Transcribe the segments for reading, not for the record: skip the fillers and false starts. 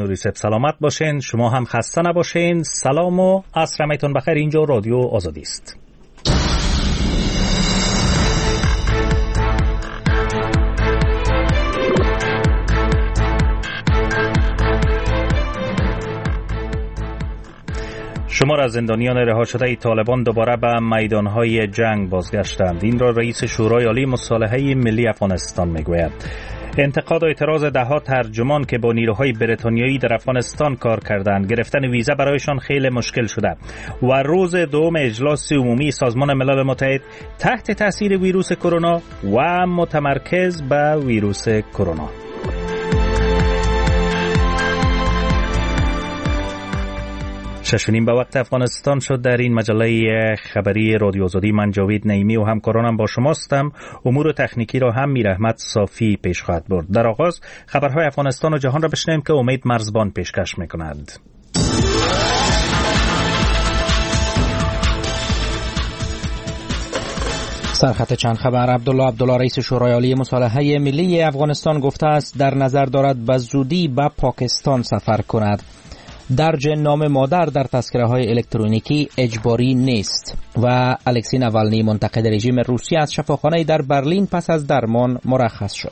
کوادریسپ سلامت باشین، شما هم خسته نباشین. سلام و عصر همتون بخیر. اینجا رادیو آزادی است. شمار از زندانیان رها شده طالبان دوباره به میدانهای جنگ بازگشتند. این را رئیس شورای عالی مصالحه ملی افغانستان میگوید. انتقاد و اعتراض دهها ترجمان که با نیروهای بریتانیایی در افغانستان کار کردند، گرفتن ویزا برایشان خیلی مشکل شده و روز دوم اجلاس عمومی سازمان ملل متحد تحت تاثیر ویروس کرونا و متمرکز به ویروس کرونا. ششونیم به وقت افغانستان شد. در این مجله خبری رادیو آزادی من جاوید نعیمی و همکارانم با شماستم. امور تکنیکی را هم میرحمت صافی پیش خواهد برد. در آغاز خبرهای افغانستان و جهان را بشنویم که امید مرزبان پیشکش میکند. سرخط چند خبر. عبدالله رئیس شورای عالی مصالحه ملی افغانستان گفته است در نظر دارد به زودی به پاکستان سفر کند. درج نام مادر در تذکره های الکترونیکی اجباری نیست و الکسی ناوالنی منتقد رژیم روسیه از شفاخانه در برلین پس از درمان مرخص شد.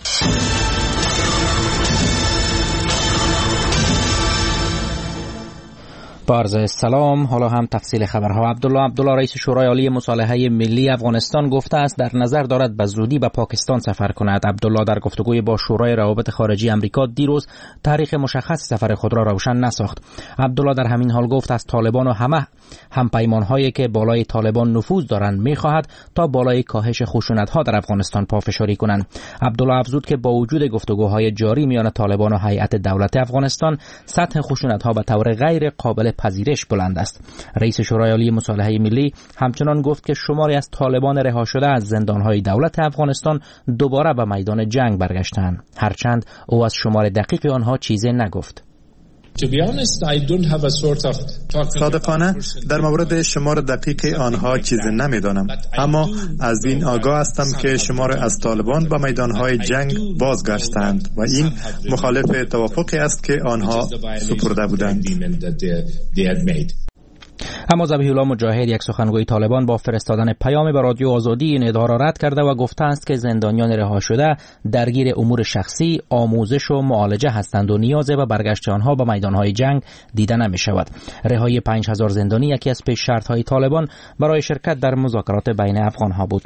عرض سلام. حالا هم تفصیل خبرها. عبدالله رئیس شورای عالی مصالحه ملی افغانستان گفته است در نظر دارد به زودی به پاکستان سفر کند. عبدالله در گفتگوی با شورای روابط خارجی آمریکا دیروز تاریخ مشخص سفر خود را روشن نساخت. عبدالله در همین حال گفت از طالبان و همه همپیمان‌هایی که بالای طالبان نفوذ دارند می‌خواهد تا بالای کاهش خشونت‌ها در افغانستان پافشاری کنند. عبدالله افزود که با وجود گفتگوهای جاری میان طالبان و هیئت دولت افغانستان، سطح خشونت‌ها به طور غیر قابل پذیرش بلند است. رئیس شورای عالی مصالحه ملی همچنان گفت که شماری از طالبان رها شده از زندان‌های دولت افغانستان دوباره به میدان جنگ برگشتند، هرچند او از شمار دقیق آنها چیزی نگفت. صادقانه در مورد شمار دقیق آنها چیزی نمیدانم، اما از این آگاه هستم که شمار از طالبان به میدانهای جنگ بازگشتند و این مخالف توافقی است که آنها سپرده بودند. اما ذبیح الله مجاهد، یک سخنگوی طالبان، با فرستادن پیام به رادیو آزادی این ادعا را رد کرده و گفته است که زندانیان رها شده درگیر امور شخصی، آموزش و معالجه هستند و نیاز به برگشت آنها به میدانهای جنگ دیده نمی شود. رهایی 5000 زندانی یکی از پیش شرط‌های طالبان برای شرکت در مذاکرات بین افغان‌ها بود.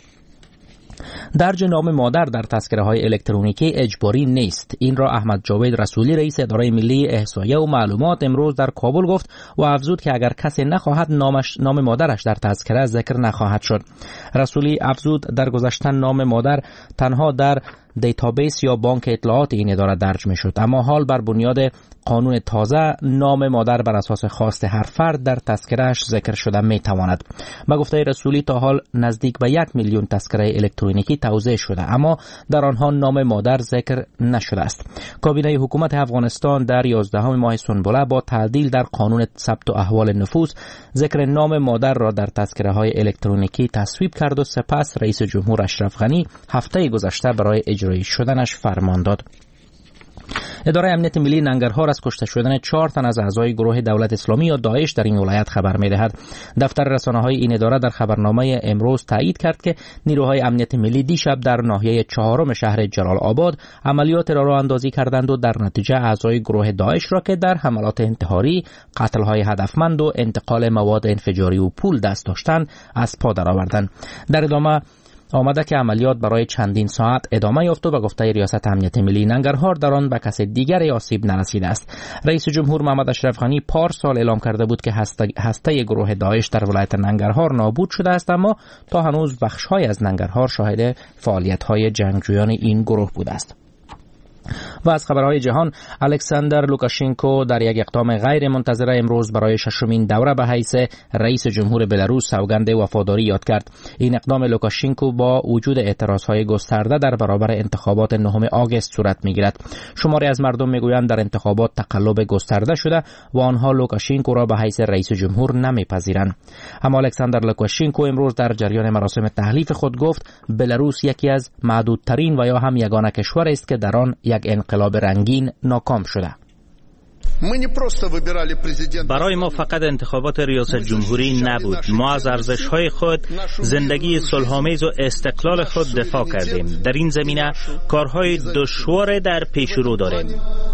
درج نام مادر در تذکره‌های الکترونیکی اجباری نیست. این را احمد جاوید رسولی، رئیس اداره ملی احصایه و معلومات، امروز در کابل گفت و افزود که اگر کسی نخواهد نام مادرش در تذکره ذکر نخواهد شد. رسولی افزود در گذشته نام مادر تنها در دیتابیس یا بانک اطلاعات این اداره درج می شد، اما حال بر بنیاد قانون تازه نام مادر بر اساس خواست هر فرد در تذکرهش ذکر شده می تواند. به گفته رسولی تا حال نزدیک به 1 میلیون تذکره الکترونیکی توزیع شده، اما در آنها نام مادر ذکر نشده است. کابینه حکومت افغانستان در 11 ماه سنبله با تعدیل در قانون ثبت احوال نفوس ذکر نام مادر را در تذکره های الکترونیکی تصویب کرد و سپس رئیس جمهور اشرف غنی هفته گذشته برای اجرایی شدنش فرمان داد. اداره امنیت ملی ننگرهار از کشته شدن 4 تن از اعضای گروه دولت اسلامی یا داعش در این ولایت خبر می‌دهد. دفتر رسانه‌های این اداره در خبرنامه امروز تایید کرد که نیروهای امنیت ملی دیشب در ناحیه 4 شهر جلال آباد عملیات راه اندازی کردند و در نتیجه اعضای گروه داعش را که در حملات انتحاری، قتل‌های هدفمند و انتقال مواد انفجاری و پول دست داشتند از پا درآوردند. در ادامه آمده که عملیات برای چندین ساعت ادامه یافت و به گفته ریاست امنیت ملی ننگرهار در آن به کس دیگری آسیب نرسیده است. رئیس جمهور محمد اشرف غنی پارسال اعلام کرده بود که هسته گروه داعش در ولایت ننگرهار نابود شده است، اما تا هنوز بخش‌های از ننگرهار شاهد فعالیت‌های جنگجویان این گروه بوده است. و از خبرهای جهان، الکساندر لوکاشنکو در یک اقدام غیر منتظره امروز برای 6مین دوره به حیث رئیس جمهور بلاروس سوگند وفاداری یاد کرد. این اقدام لوکاشنکو با وجود اعتراضهای گسترده در برابر انتخابات 9 آگوست صورت میگیرد. شماری از مردم میگویند در انتخابات تقلب گسترده شده و آنها لوکاشنکو را به حیث رئیس جمهور نمیپذیرند. اما الکساندر لوکاشنکو امروز در جریان مراسم تحلیف خود گفت بلاروس یکی از معدودترین و یا هم یگانه کشور است که در آن یک انقلاب رنگین ناکام شده. برای ما فقط انتخابات ریاست جمهوری نبود. ما از ارزش‌های خود، زندگی صلح‌آمیز و استقلال خود دفاع کردیم. در این زمینه کارهای دشوار در پیش رو داریم.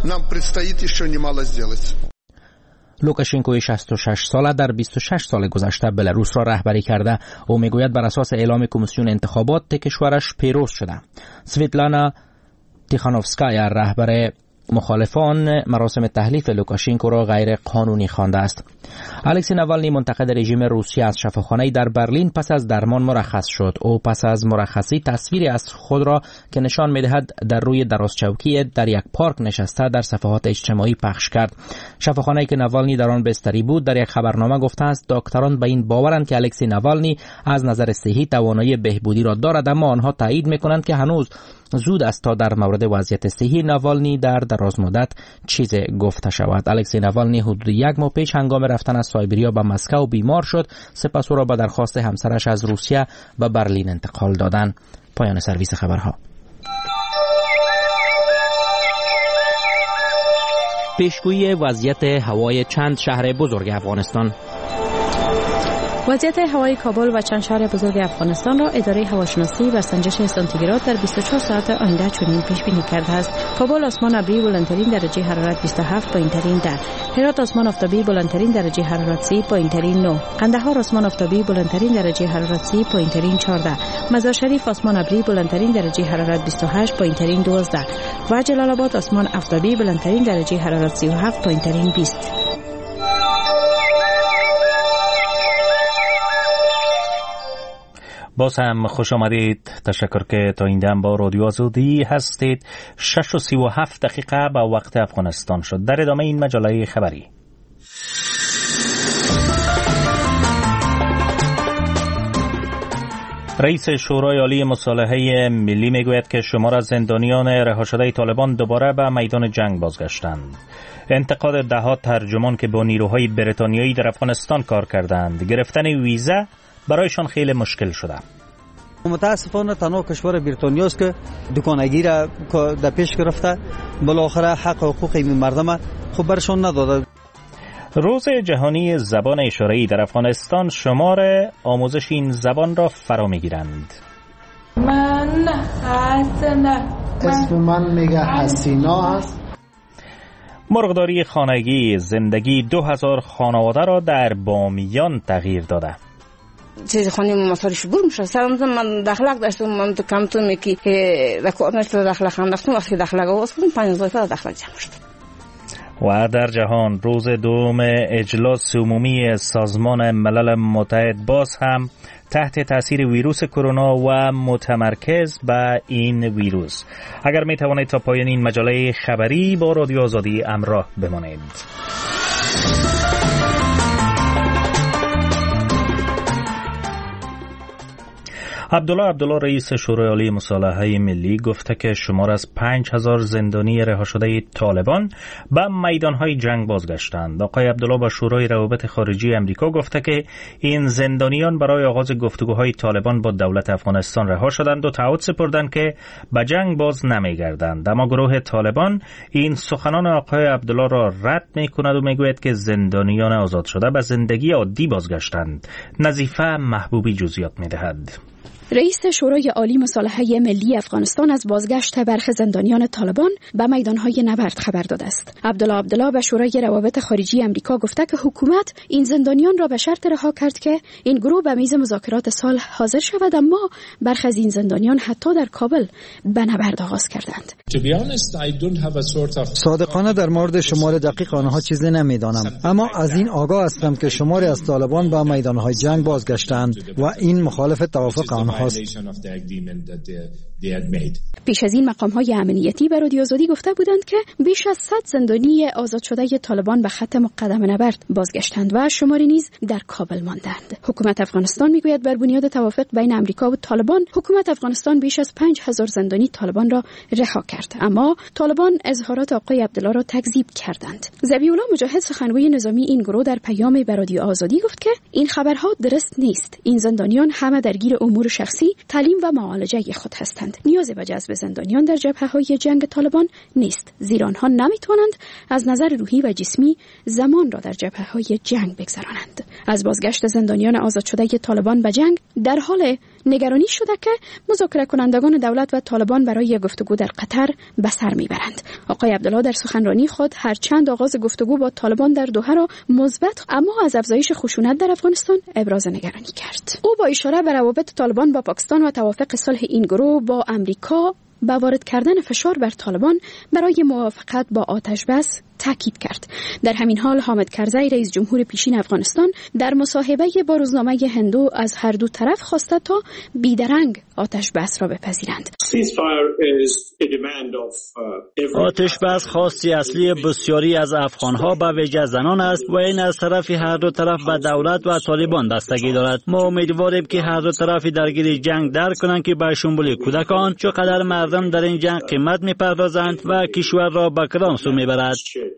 لوکاشنکو 66 ساله در 26 سال گذشته بلاروس را رهبری کرده. او میگوید بر اساس اعلام کمیسیون انتخابات کشورش پیروز شده. سویتلانا تیخانوفسکایا رهبر مخالفان مراسم تحلیف لوکاشنکو را غیر قانونی خوانده است. الکسی ناوالنی منتقد رژیم روسیه از شفاخانه‌ای در برلین پس از درمان مرخص شد. او پس از مرخصی تصویری از خود را که نشان می‌دهد در روی درازچوکی در یک پارک نشسته در صفحات اجتماعی پخش کرد. شفاخانه‌ای که ناوالنی در آن بستری بود در یک خبرنامه گفته است دکتران به این باورند که الکسی ناوالنی از نظر صحی توانایی بهبودی را دارد، اما آنها تایید می‌کنند که هنوز زود است تا در مورد وضعیت صحی ناوالنی در دراز مدت چیز گفته شود. الکسی ناوالنی حدود 1 ماه پیش هنگام رفتن از سایبریا به مسکو بیمار شد. سپس او را به درخواست همسرش از روسیه به برلین انتقال دادند. پایان سرویس خبرها. پیشگویی وضعیت هوای چند شهر بزرگ افغانستان. وضعیت هوای کابل و چند شهر بزرگ افغانستان را اداره هواشناسی و سنجش سانتیگراد در 24 ساعت آینده چنین پیش بینی کرده است. کابل آسمان ابری بلندترین درجه حرارت 27، پایین‌ترین 10. هرات آسمان آفتابی بلندترین درجه حرارت 30، پایین‌ترین 9. قندهار آسمان آفتابی بلندترین درجه حرارت 30، پایین‌ترین 14. مزار شریف آسمان ابری بلندترین درجه حرارت 28، پایین‌ترین 12. و جلال آباد آسمان آفتابی بلندترین درجه حرارت 37، پایین‌ترین 20. باز هم خوش آمدید. تشکر که تا این دم با رادیو آزادی هستید. 6:37 دقیقه به وقت افغانستان شد. در ادامه این مجله خبری. رئیس شورای عالی مصالحه ملی میگوید که شمار از زندانیان رها شده طالبان دوباره به میدان جنگ بازگشتند. انتقاد ده‌ها ترجمان که با نیروهای بریتانیایی در افغانستان کار کردند، گرفتن ویزا برایشان خیلی مشکل شده. متاسفانه تنها کشور بریتانیا است که دکانگی را در پیش گرفته، بالاخره حق و حقوق این مردم خب برشان نداده. روز جهانی زبان اشاره‌ای در افغانستان شمار آموزش این زبان را فرا می‌گیرند. من حسنه، اسم من میگه حسینا است. مرغداری خانگی زندگی 2000 خانواده را در بامیان تغییر داده. چیز خانه مسارش بور میشه. سلام من داخلك داشتم، من تو کمتون میکی در کورنش داخل خانداختم. وقتی داخلك واسه 5000 تا داخل جمع شد. و در جهان روز دوم اجلاس عمومی سازمان ملل متحد باز هم تحت تاثیر ویروس کرونا و متمرکز به این ویروس. اگر می توانید تا پایان این مجله خبری با رادیو آزادی همراه بمانید. عبدالله رئیس شورای عالی مصالحه ملی گفته که شمار از 5000 زندانی رها شده طالبان به میدانهای جنگ بازگشتند. آقای عبدالله با شورای روابط خارجی امریکا گفته که این زندانیان برای آغاز گفتگوهای طالبان با دولت افغانستان رها شدند و تعهد سپردند که به جنگ باز نمیگردند. اما گروه طالبان این سخنان آقای عبدالله را رد میکند و میگوید که زندانیان آزاد شده به زندگی عادی بازگشتند. نظیفه محبوبی جزئیات میدهد. رئیس شورای عالی مصالحه ملی افغانستان از بازگشت برخی زندانیان طالبان به میدانهای نبرد خبر داده است. عبدالله به شورای روابط خارجی امریکا گفته که حکومت این زندانیان را به شرط رها کرد که این گروه به میز مذاکرات صلح حاضر شود، اما برخی از این زندانیان حتی در کابل به نبرد آغاز کردند. صادقانه در مورد شمار دقیق آنها چیزی نمیدانم، اما از این آگاه هستم که شماری از طالبان به میدانهای جنگ بازگشتند و این مخالف توافق آنها. پیش از این مقام‌های امنیتی به رادیو آزادی گفته بودند که بیش از 100 زندانی آزاد شده طالبان به خط مقدم نبرد بازگشتند و شماری نیز در کابل ماندند. حکومت افغانستان میگوید بر بنیاد توافق بین امریکا و طالبان، حکومت افغانستان بیش از 5000 زندانی طالبان را رها کرد، اما طالبان اظهارات آقای عبدالله را تکذیب کردند. ذبیح‌الله مجاهد سخنگوی نظامی این گروه در پیامی به رادیو آزادی گفت که این خبرها درست نیست. این زندانیان همه درگیر امور شخصی شخصی، تعلیم و معالجه خود هستند. نیازی به جذب زندانیان در جبهه‌های جنگ طالبان نیست، زیرا آنها نمی‌توانند از نظر روحی و جسمی زمان را در جبهه‌های جنگ بگذرانند. از بازگشت زندانیان آزاد شده طالبان به جنگ در حال نگرانی شده که مذاکره کنندگان دولت و طالبان برای گفتگو در قطر به سر میبرند. آقای عبدالله در سخنرانی خود هرچند آغاز گفتگو با طالبان در دوحه را مثبت اما از افزایش خشونت در افغانستان ابراز نگرانی کرد. او با اشاره به روابط طالبان با پاکستان و توافق صلح این گروه با امریکا با وارد کردن فشار بر طالبان برای موافقت با آتش بس تاکید کرد. در همین حال حامد کرزی رئیس جمهور پیشین افغانستان در مصاحبه با روزنامه هندو از هر دو طرف خواسته تا بیدرنگ آتش بس را بپذیرند. آتش بس خواستی اصلی بسیاری از افغانها به ویژه زنان است و این از طرف هر دو طرف به دولت و طالبان بستگی دارد. ما امیدواریم که هر دو طرف درگیر جنگ درک کنند که به شمول کودکان چقدر مردم در این جنگ قیمت می‌پردازند و کشور را به کدام سو می‌برد.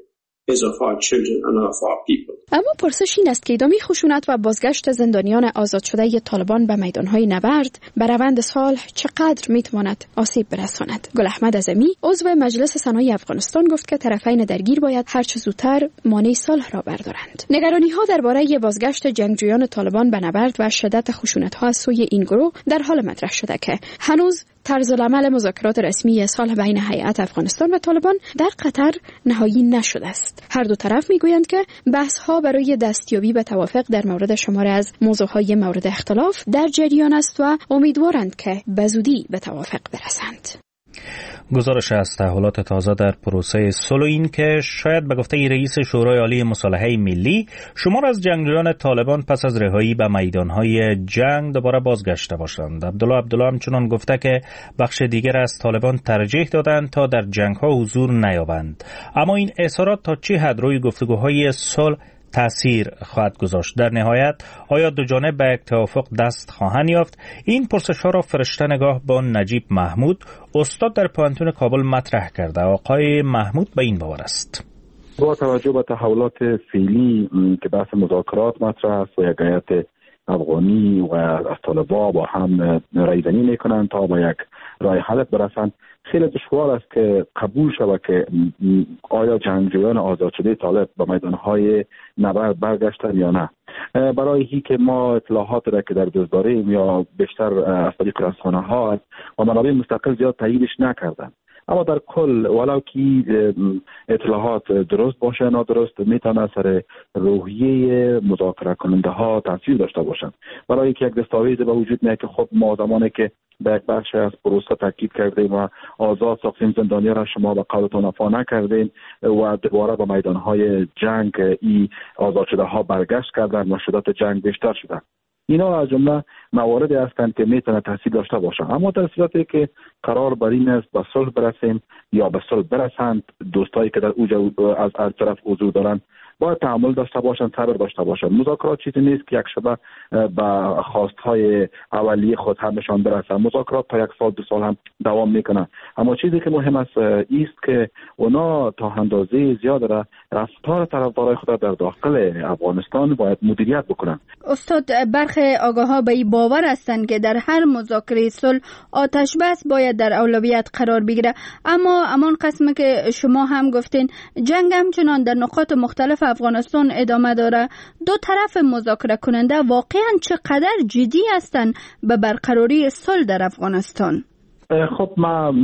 اما پرسش این است که ادامه خشونت و بازگشت زندانیان آزاد شده طالبان به میدانهای نبرد به روند صلح چقدر میتواند آسیب برساند. گل احمد اعظمی عضو مجلس سنای افغانستان گفت که طرفین درگیر باید هر چه زودتر مانع صلح را بردارند. نگرانی ها درباره بازگشت جنگجویان طالبان به نبرد و شدت خشونت ها از سوی این گروه در حال مطرح شده که هنوز طرز العمل مذاکرات رسمی صلح بین هیئت افغانستان و طالبان در قطر نهایی نشده است. هر دو طرف میگویند که بحث‌ها برای دستیابی به توافق در مورد شماری از موضوعهای مورد اختلاف در جریان است و امیدوارند که بزودی به توافق برسند. گزارش از تحولات تازه در پروسه صلح این که شاید به گفته رئیس شورای عالی مصالحه ملی شمار از جنگجویان طالبان پس از رهایی به میدانهای جنگ دوباره بازگشته باشند. عبدالله همچنان گفته که بخش دیگر از طالبان ترجیح دادند تا در جنگ‌ها حضور نیابند. اما این اظهارات تا چه حد روی گفتگوهای صلح تأثیر خواهد گذاشت؟ در نهایت آیا دو جانب به یک توافق دست خواهند یافت؟ این پرسش‌ها را فرشته نگاه با نجیب محمود استاد در پوهنتون کابل مطرح کرده. آقای محمود به این باور است: با توجه به تحولات فعلی که بحث مذاکرات مطرح است و یک هیئت افغانی و از طالبان با هم رایزنی میکنند تا با یک رای حل برسند، خیلی دشوار است که قبول شود که آیا جنگجویان آزاد شده طالب به میدانهای نبرد برگشتن یا نه. برای هی که ما اطلاعات را که در دست داریم یا بیشتر از طریق رسانه‌ها و منابع مستقل زیاد تاییدش نکردن، اما در کل ولو که اطلاعات درست باشه نادرست میتونه سر روحیه مذاکره کننده ها تاثیر داشته باشند. برای که یک دستاویز به وجود میاد که خب ما زمانی که به یک بخش از پروسه تاکید کردیم و آزاد ساختیم زندانیان را شما به قولتون وفا نکردین و دوباره به میدانهای جنگ ای آزاد شده ها برگشت کردن و شدت جنگ بیشتر شده. اینا از جمله مواردی هستند که میتونه تاثیر داشته باشه. اما در صورتی که قرار بر این است به صلح برسیم یا به صلح برسند، دوستایی که در اوج از هر طرف حضور دارن باید تحمل داشته باشن، صبر داشته باشن. مذاکرات چیزی نیست که یک شبه به خواستهای اولیه خود همشان برسن. مذاکرات تا 1 سال 2 سال هم دوام میکنن. اما چیزی که مهم است که اونا تا اندازه زیاد را رفتار طرفدارای خود در داخل افغانستان باید مدیریت بکنن. استاد، برخی آگاه‌ها به این باور هستند که در هر مذاکره صلح آتش بس باید در اولویت قرار بگیره، اما همان قسمی که شما هم گفتین جنگ همچنان در نقاط مختلف افغانستان ادامه داره. دو طرف مذاکره کننده واقعا چقدر جدی هستند به برقراری صلح در افغانستان؟ خب ما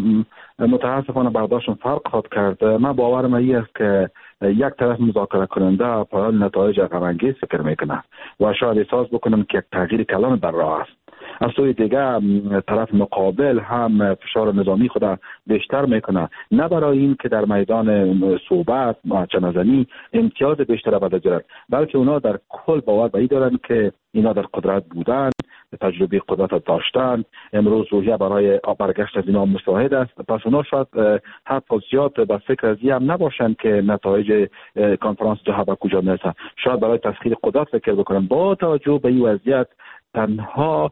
متاسفانه برداشتم فرق خواهد کرد. من باورم این است که یک طرف مذاکره کننده برای نتایج غم‌انگیز فکر میکنه و شاید احساس بکنم که یک تغییر کلان در راه است. از سوی دیگه طرف مقابل هم فشار نظامی خود بیشتر میکنه، نه برای این که در میدان صحبت چنزنی امتیاز بیشتر به دست بیارن، بلکه اونا در کل باور به این دارن که اینا در قدرت بودن، تجربه قدرت داشتن، امروز روحیه برای برگشت از اینا مساعد است. پس اونا شاید حتی زیاد به فکر از این هم نباشن که نتایج کنفرانس دوحه به کجا میرسه. شاید برای تسخیر قدرت فکر بکنن. با توجه به این وضعیت تنها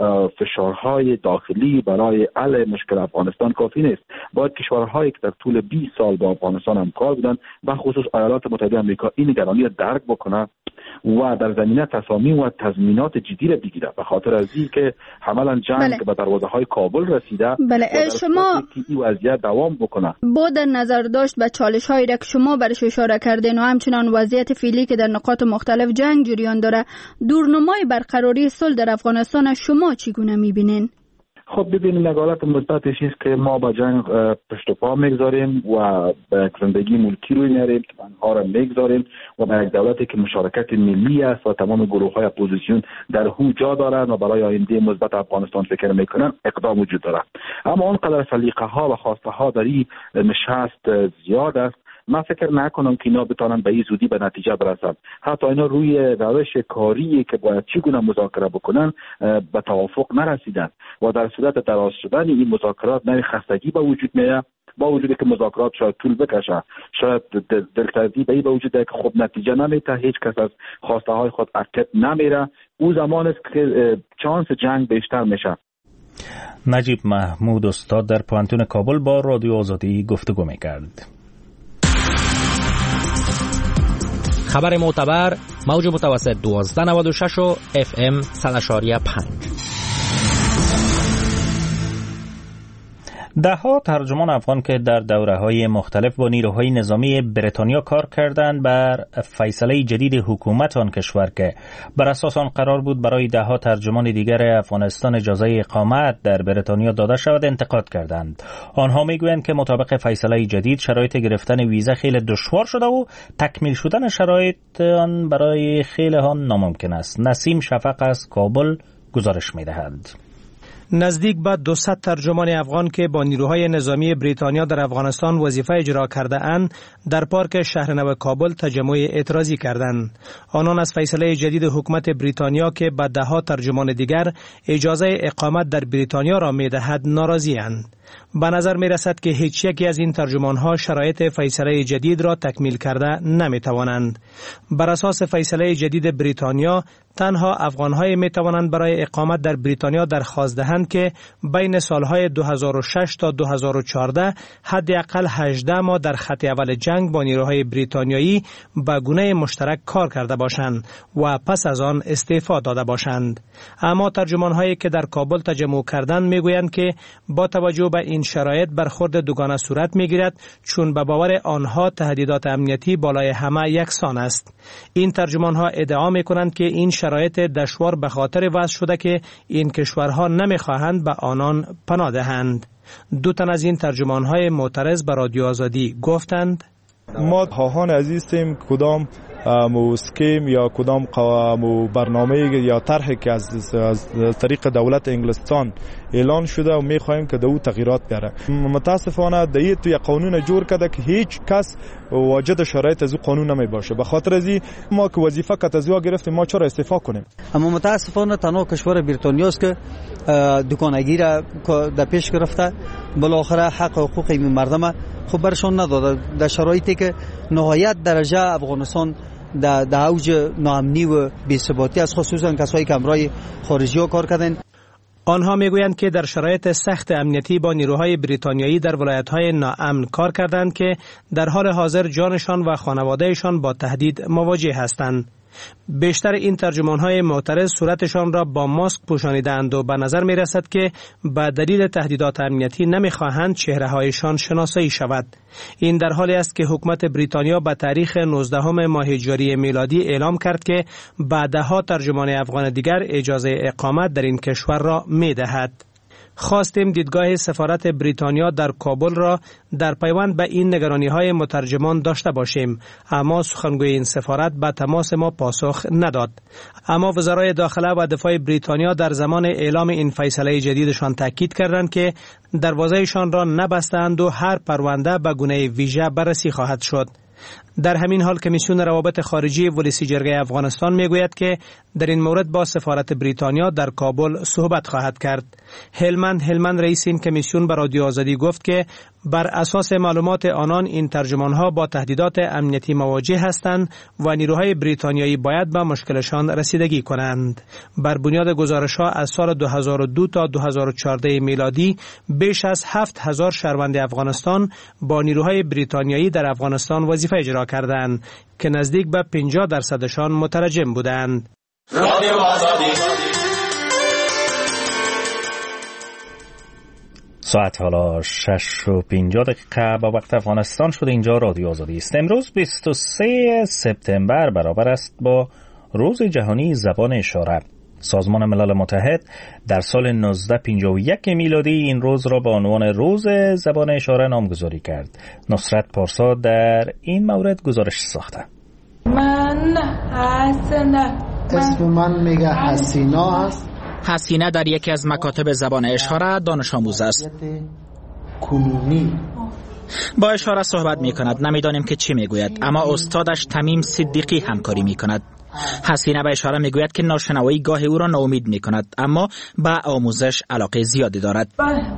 فشارهای داخلی برای حل مشکل افغانستان کافی نیست. باید کشورهایی که در طول 20 سال با افغانستان همکار بودن و خصوص ایالات متحده آمریکا این نگرانی را درک بکنه و در زمینه تصامیم و تضمینات جدی را بگیره، به خاطر از این که عملا جنگ به دروازه های کابل رسیده. شما این وضعیت دوام بکنه با در نظر داشت به چالش هایی را که شما برش اشاره کردین و همچنان وضعیت فعلی که در نقاط مختلف جنگ جریان داره، دورنمای برقراری صلح در افغانستان شما چگونه میبینین؟ خب ببینید، نگارت مثبتش است که ما با جنگ پشت پا میگذاریم و به زندگی ملکی روی میاریم، آنها را میگذاریم و به یک دولتی که مشارکت ملی است و تمام گروه های اپوزیسیون در او جا دارند و برای آینده مثبت افغانستان فکر میکنن اقدام وجود دارد. اما آنقدر سلیقه ها و خواسته ها در این نشست زیاد است، من فکر نکنم که اینا بتونن به این زودی به نتیجه برسند. حتی اینا روی روش کاری که باید چگونه مذاکره بکنن به توافق نرسیدن و در صورت دراز شدن این مذاکرات نوع خستگی به وجود میاد، با وجودی که مذاکرات شاید طول بکشه، شاید دلسردی به این به وجود که خب نتیجه نمیده، هیچ کس از خواسته های خود عقب نمیره، او زمان است که چانس جنگ بیشتر میشه. نجیب محمود استاد در پوانتون کابل با رادیو آزادی گفتگو میکرد. خبر معتبر، موج متوسط 1296 و FM 100.5. ده‌ها ترجمان افغان که در دوره‌های مختلف با نیروهای نظامی بریتانیا کار کردند بر فیصله جدید حکومت آن کشور که بر اساس آن قرار بود برای ده‌ها ترجمان دیگر افغانستان اجازه اقامت در بریتانیا داده شود انتقاد کردند. آنها میگویند که مطابق فیصله جدید شرایط گرفتن ویزا خیلی دشوار شده و تکمیل شدن شرایط آن برای خیلی ها ناممکن است. نسیم شفق از کابل گزارش می‌دهد. نزدیک به 200 ترجمان افغان که با نیروهای نظامی بریتانیا در افغانستان وظیفه اجرا کرده اند در پارک شهرنو کابل تجمع اعتراضی کردند. آنان از فیصله جدید حکومت بریتانیا که به ده‌ها ترجمان دیگر اجازه اقامت در بریتانیا را می‌دهد ناراضی اند. به نظر می رسد که هیچ یکی از این ترجمان‌ها شرایط فیصله جدید را تکمیل کرده نمی توانند. بر اساس فیصله جدید بریتانیا تنها افغان‌های می توانند برای اقامت در بریتانیا درخواست دهند که بین سالهای 2006 تا 2014 حداقل 18 ماه در خط اول جنگ با نیروهای بریتانیایی به گونه مشترک کار کرده باشند و پس از آن استعفا داده باشند. اما ترجمان‌هایی که در کابل تجمع کردند میگویند که با توجه به این شرایط برخورد دوگانه صورت میگیرد، چون به باور آنها تهدیدات امنیتی بالای همه یکسان است. این ترجمان‌ها ادعا میکنند که این شرایط دشوار به خاطر وضع شده که این کشورها نمیخواهند به آنان پناه دهند. دو تن از این ترجمان‌های معترض به رادیو آزادی گفتند: ما خواهان عزیزیم کدام اسکیم یا کدام برنامه یا طرحی که از طریق دولت انگلستان اعلان شده و می‌خوایم که دو تغییرات بیاره. متاسفانه دیگه توی قانون جور کرده که هیچ کس واجد شرایط از قانون نمی باشه. به خاطر از این ما که وظیفه کت از گرفتیم، ما چرا استعفا کنیم؟ اما متاسفانه تنها کشور بریتانیا است که دکانگی را در پیش گرفته، بالاخره حق و حقوق مردم خب برشون نداده در شرایطی که نهایت درجه افغانستان در اوج ناامنی و بی‌ثباتی است، خصوصا کسایی که امرای خارجی ها کار کردن. آنها میگویند که در شرایط سخت امنیتی با نیروهای بریتانیایی در ولایت‌های ناامن کار کردند که در حال حاضر جانشان و خانوادهشان با تهدید مواجه هستند. بیشتر این ترجمان‌های معترض صورتشان را با ماسک پوشانیدند و به نظر می رسد که به دلیل تهدیدات امنیتی نمی‌خواهند چهره‌هایشان شناسایی شود. این در حالی است که حکومت بریتانیا به تاریخ 19 ماه جاری میلادی اعلام کرد که بعدها ترجمان افغان دیگر اجازه اقامت در این کشور را می‌دهد. خواستیم دیدگاه سفارت بریتانیا در کابل را در پیوند به این نگرانی‌های مترجمان داشته باشیم، اما سخنگوی این سفارت به تماس ما پاسخ نداد. اما وزرای داخله و دفاع بریتانیا در زمان اعلام این فیصله جدیدشان تاکید کردند که دروازه‌شان را نبستند و هر پرونده به گونه ویژه بررسی خواهد شد. در همین حال کمیسیون روابط خارجی ولسی جرگه افغانستان میگوید که در این مورد با سفارت بریتانیا در کابل صحبت خواهد کرد. هلمند رئیس این کمیسیون به رادیو آزادی گفت که بر اساس معلومات آنان این ترجمانها با تهدیدات امنیتی مواجه هستند و نیروهای بریتانیایی باید به مشکلشان رسیدگی کنند. بر بنیاد گزارش‌ها از سال 2002 تا 2014 میلادی بیش از 7000 شهروند افغانستان با نیروهای بریتانیایی در افغانستان وظیفه وظیفه اجرا کردند که نزدیک به 50% مترجم بودند. ساعت حالا 6:50 با وقت افغانستان شده. اینجا رادیو آزادی است. امروز 23 سپتامبر برابر است با روز جهانی زبان اشاره. سازمان ملل متحد در سال 1951 میلادی این روز را به عنوان روز زبان اشاره نامگذاری کرد. نصرت پارسا در این مورد گزارش ساخته. من حسنه. اسم من میگه حسینا است. حسینه در یکی از مکاتب زبان اشاره دانش آموز است. کنونی با اشاره صحبت می کند. نمیدانیم که چی میگوید، اما استادش تمیم صدیقی همکاری می کند. حسینه به اشاره میگوید که ناشنوایی گاه او را ناامید می کند، اما به آموزش علاقه زیادی دارد.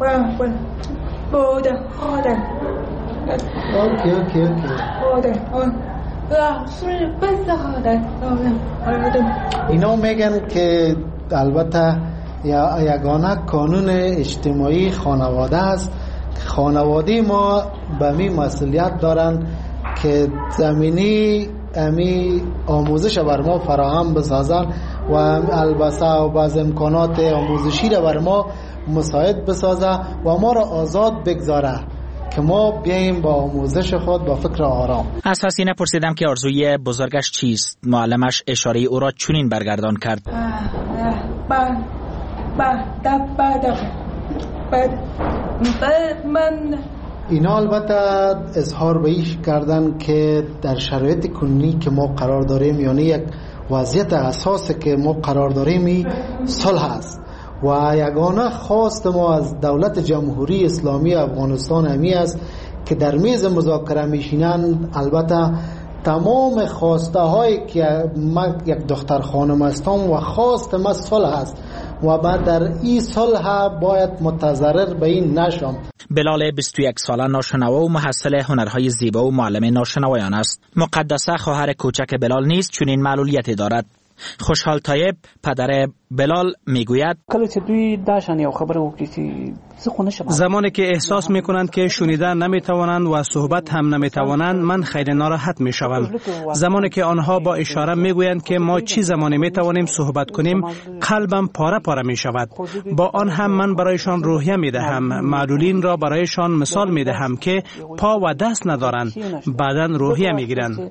اینا میگن که البته یگانه قانون اجتماعی خانواده است. خانواده ما به می مسئولیت دارن که زمینی امی آموزش بر ما فراهم بسازن و البته و بعض امکانات آموزشی را بر ما مساعد بسازه و ما را آزاد بگذاره که ما بیاییم با آموزش خود با فکر آرام. از حسینه پرسیدم که آرزوی بزرگش چیست. معلمش اشاره او را چنین برگردان کرد. اینا البته اظهار به ایش کردن که در شرایط کنونی که ما قرار داریم، یعنی یک وضعیت اساسی که ما قرار داریم صلح است و یگانه خواست ما از دولت جمهوری اسلامی افغانستان همی است که در میز مذاکره میشینند. البته تمام خواسته هایی که من یک دختر خانم هستم و خواست ما صلح است و بعد در این صلح باید متضرر به این نشم. بلال 21 ساله ناشنوا و محصل هنرهای زیبا و معلم ناشنوایان است. مقدسه خواهر کوچک بلال نیز چنین معلولیتی دارد. خوشحال طیب پدر بلال میگوید زمانی که احساس میکنند که شنیدن نمیتوانند و صحبت هم نمیتوانند، من خیلی ناراحت میشوم. زمانی که آنها با اشاره میگویند که ما چی زمانی میتوانیم صحبت کنیم، قلبم پاره پاره میشود. با آن هم من برایشان روحیه میدهم. معلولین را برایشان مثال میدهم که پا و دست ندارند، بعداً روحیه میگیرند.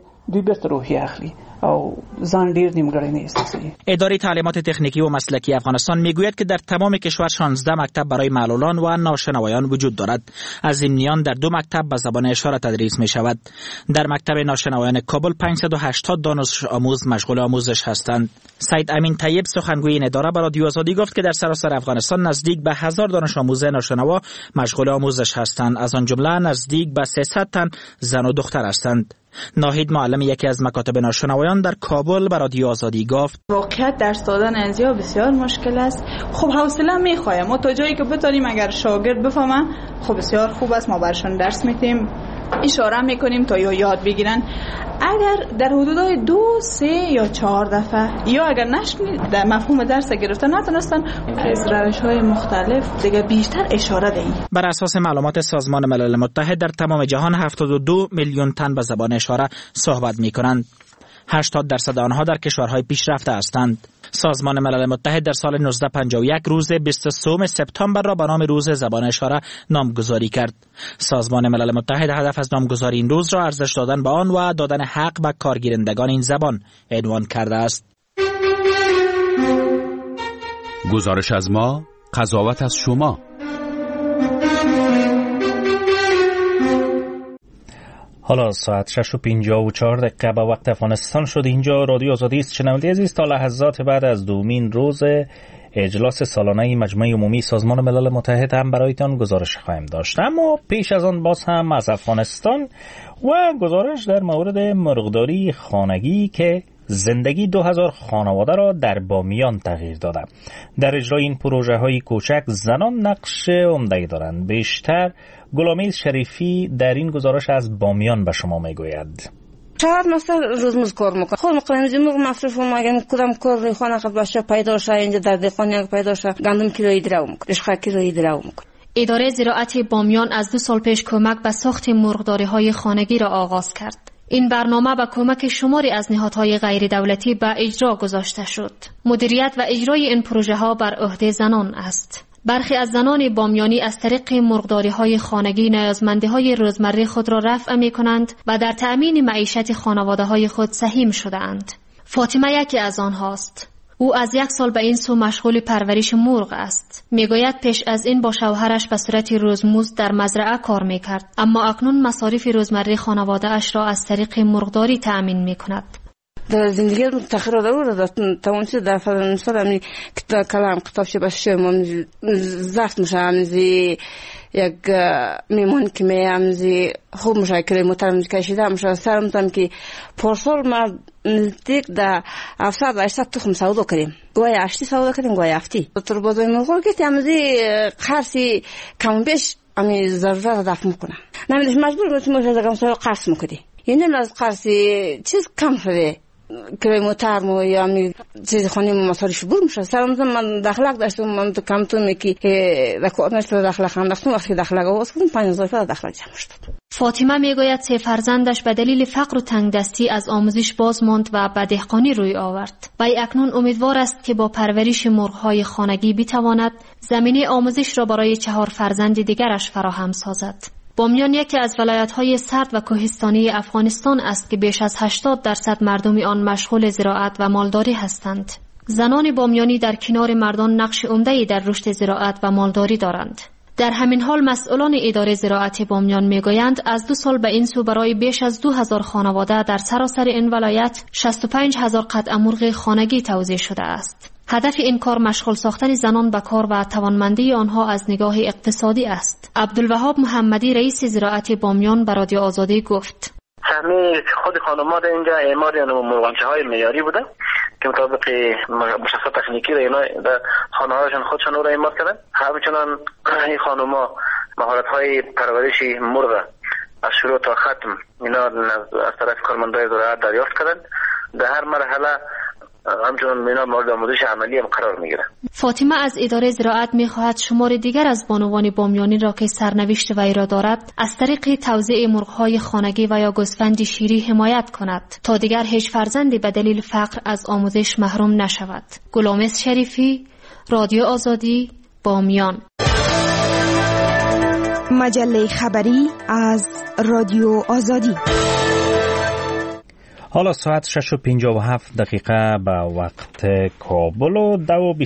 اداره تعلیمات تکنیکی و مسلکی افغانستان میگوید که در تمام کشور 16 مکتب برای معلولان و ناشنوایان وجود دارد. از این میان در 2 مکتب به زبان اشاره تدریس می شود. در مکتب ناشنوایان کابل 580 دانش آموز مشغول آموزش هستند. سید امین طیب سخنگوی این اداره به رادیو آزادی گفت که در سراسر افغانستان نزدیک به 1000 دانش آموز ناشنوا مشغول آموزش هستند. از آن جمله نزدیک به 300 تن زن و دختر هستند. ناهید معلم یکی از مکاتب ناشنوایان در کابل به رادیو آزادی گفت واقعیت درس دادن از یا بسیار مشکل است. خب حوصله میخوایم ما تا جایی که بتونیم اگر شاگرد بفهمه خب بسیار خوب است، ما برشون درس میدیم، اشاره میکنیم تا یاد بگیرن. اگر در حدودای 2، 3 یا 4 دفعه یا اگر نشنید در مفهوم درس گرفتن نتونستن از روش‌های مختلف دیگه بیشتر اشاره دهیم. بر اساس معلومات سازمان ملل متحد در تمام جهان 72 میلیون تن به زبان اشاره صحبت میکنند. 80% آنها در کشورهای پیشرفته هستند. سازمان ملل متحد در سال 1951 روز 23 سپتامبر را به نام روز زبان اشاره نامگذاری کرد. سازمان ملل متحد هدف از نامگذاری این روز را ارزش دادن به آن و دادن حق به کارگیرندگان این زبان عنوان کرده است. گزارش از ما، قضاوت از شما. حالا ساعت 6:54 با وقت افغانستان شد. اینجا رادیو آزادی است. شنونده عزیز، تا لحظات بعد از دومین روز اجلاس سالانه مجمع عمومی سازمان ملل متحد هم برایتان گزارش خواهیم داشت. اما پیش از آن باز هم از افغانستان و گزارش در مورد مرغداری خانگی که زندگی 2000 خانواده را در بامیان تغییر داده. در اجرای این پروژه های کوچک زنان نقش عمده‌ای دارند. بیشتر گلامیل شریفی در این گزارش از بامیان به شما میگوید. چهار مثلا روزمز کار میکنم. خود میکنم زمین مصرف ما کدام کار خانه قد باشه پیدا شه اینجا در دهخانه پیدا شه گندم کیلویی درو میکنه. اشخا کیلویی درو میکنه. اداره زراعت بامیان از 2 سال پیش کمک به ساخت مرغداری‌های خانگی را آغاز کرد. این برنامه با کمک شماری از نهادهای غیر دولتی به اجرا گذاشته شد. مدیریت و اجرای این پروژه ها بر عهده زنان است. برخی از زنان بامیانی از طریق مرغداری‌های خانگی نیازمندی‌های روزمره خود را رفع می‌کنند و در تأمین معیشت خانواده‌های خود سهیم شده‌اند. فاطمه یکی از آنهاست. او از 1 سال به این سو مشغول پرورش مرغ است. میگوید پیش از این با شوهرش به صورت روزمزد در مزرعه کار میکرد، اما اکنون مصارف روزمره خانواده اش را از طریق مرغداری تأمین میکند. در زندگی تغییر داره تمامش در فرانسه می کلام کتابش باشه من زخم میشه یک میمون که میامزی خوب مشکل محترم کشیده میشه سرم تام که پارسال ما نزدیک در 700 تخم سودا کردیم گویا 8 سودا کردیم گویا 7 تو بازار مرغ که تامزی خرسی کم بیش امی ضرورت دفع میکنه نمیدونم مجبور میشم مجازات سر قرض میکنی یعنی از قرضی چیز کم شده کرای محترم یا می چیز خونی مصارف بور میشه سرم من داخلك داشتم من تو کم تو میکی رکورنش تو داخل خانه داشتم وقتی داخلك واسه 5000 داخل جمع شد. فاطمه میگوید 3 فرزندش به دلیل فقر و تنگدستی از آموزش باز ماند و به دهقانی روی آورد. وی اکنون امیدوار است که با پرورش مرغ‌های خانگی بتواند زمینه آموزش را برای 4 فرزند دیگرش فراهم سازد. بامیان یکی از ولایت‌های سرد و کوهستانی افغانستان است که بیش از 80% مردم آن مشغول زراعت و مالداری هستند. زنان بامیانی در کنار مردان نقش عمده‌ای در رشد زراعت و مالداری دارند. در همین حال مسئولان اداره زراعت بامیان میگویند از 2 سال به این سو برای بیش از 2000 خانواده در سراسر این ولایت 65000 قطعه مرغ خانگی توزیع شده است. هدف این کار مشغول ساختن زنان به کار و توانمندی آنها از نگاه اقتصادی است. عبدالوهاب محمدی رئیس زراعت بامیان به رادیو آزادی گفت: همه خود خانم‌ها در اینجا اعمار مرغانچه‌های معیاری بوده که مطابق مشخصات تکنیکی را اینا در خانه‌هاشون خودشون رو اعمار کردن. همچنان این خانم‌ها مهارت‌های پرورش مرغ از شروع تا ختم اینا از طرف کارمندای زراعت دریافت کردن. در هر مرحله همچنان اینا مورد آموزش عملی هم قرار میگیره. فاطمه از اداره زراعت میخواهد شمار دیگر از بانوان بامیانی را که سرنوشت وی را دارد از طریق توزیع مرغ‌های خانگی و یا گوسفند شیری حمایت کند تا دیگر هیچ فرزندی به دلیل فقر از آموزش محروم نشود. گلامس شریفی، رادیو آزادی، بامیان. مجله خبری از رادیو آزادی. حالا ساعت 6:57 به وقت کابل و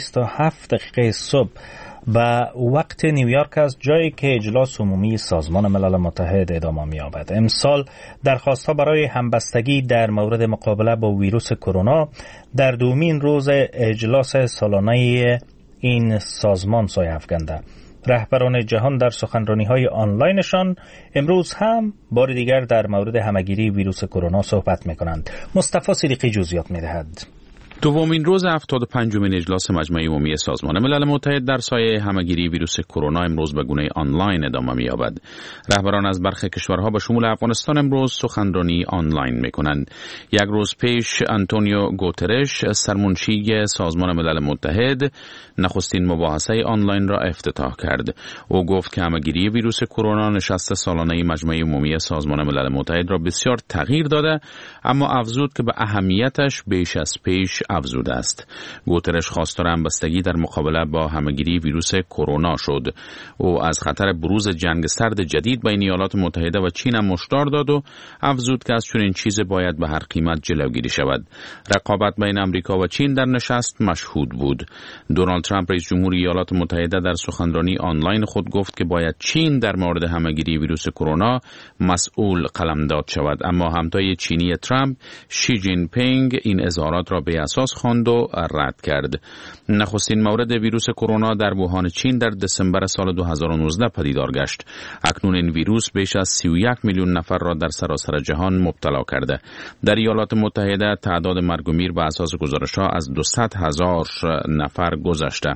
2:27 صبح به وقت نیویورک است، جایی که اجلاس عمومی سازمان ملل متحد ادامه می‌یابد. امسال درخواست‌ها برای همبستگی در مورد مقابله با ویروس کرونا در دومین روز اجلاس سالانه این سازمان سایه افکنده. رهبران جهان در سخنرانی‌های آنلاینشان امروز هم بار دیگر در مورد همه‌گیری ویروس کرونا صحبت می‌کنند. مصطفی صدیقی جزئیات می‌دهد. دومین روز 75مین اجلاس مجمع عمومی سازمان ملل متحد در سایه همه‌گیری ویروس کرونا امروز به گونه آنلاین ادامه می‌یابد. رهبران از برخی کشورها به شمول افغانستان امروز سخنرانی آنلاین می‌کنند. یک روز پیش آنتونیو گوترش سرمنشی سازمان ملل متحد نخستین مباحثه آنلاین را افتتاح کرد. او گفت که همه‌گیری ویروس کرونا نشست سالانه مجمع عمومی سازمان ملل متحد را بسیار تغییر داده، اما افزود که به اهمیتش بیش از پیش افزوده است. گوترش خواستار همبستگی در مقابله با همه‌گیری ویروس کرونا شد. او از خطر بروز جنگ سرد جدید بین ایالات متحده و چین هم هشدار داد و افزود که از چنین چیزی باید به هر قیمت جلوگیری شود. رقابت بین آمریکا و چین در نشست مشهود بود. دونالد ترامپ رئیس جمهور ایالات متحده در سخنرانی آنلاین خود گفت که باید چین در مورد همه‌گیری ویروس کرونا مسئول قلمداد شود، اما همتای چینی ترامپ شی جین پینگ این اظهارات را به اساس خواند و رد کرد. نخستین مورد ویروس کرونا در ووهان چین در دسامبر سال 2019 پدیدار گشت. اکنون این ویروس بیش از 31 میلیون نفر را در سراسر جهان مبتلا کرده. در ایالات متحده تعداد مرگ و میر به اساس گزارش‌ها از 200,000 نفر گذشته.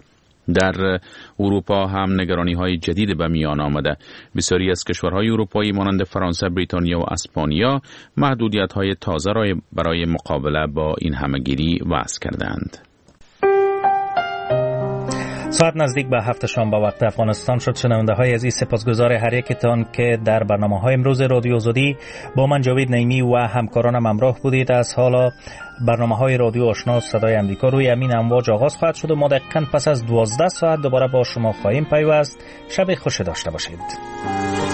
در اروپا هم نگرانی‌های جدید به میان آمده. بسیاری از کشورهای اروپایی مانند فرانسه، بریتانیا و اسپانیا محدودیت‌های تازه را برای مقابله با این همه‌گیری وضع کردند. ساعت نزدیک به 7 شام با وقت افغانستان شد. شنونده های عزیز، سپاسگزار هر یکتان که در برنامه های امروز رادیو آزادی با من جاوید نعیمی و همکارانم همراه بودید. از حالا برنامه های رادیو آشنا صدای امریکا روی امین امواج آغاز خواهد شد و ما دقیقاً پس از 12 ساعت دوباره با شما خواهیم پیوست. شب خوش داشته باشید.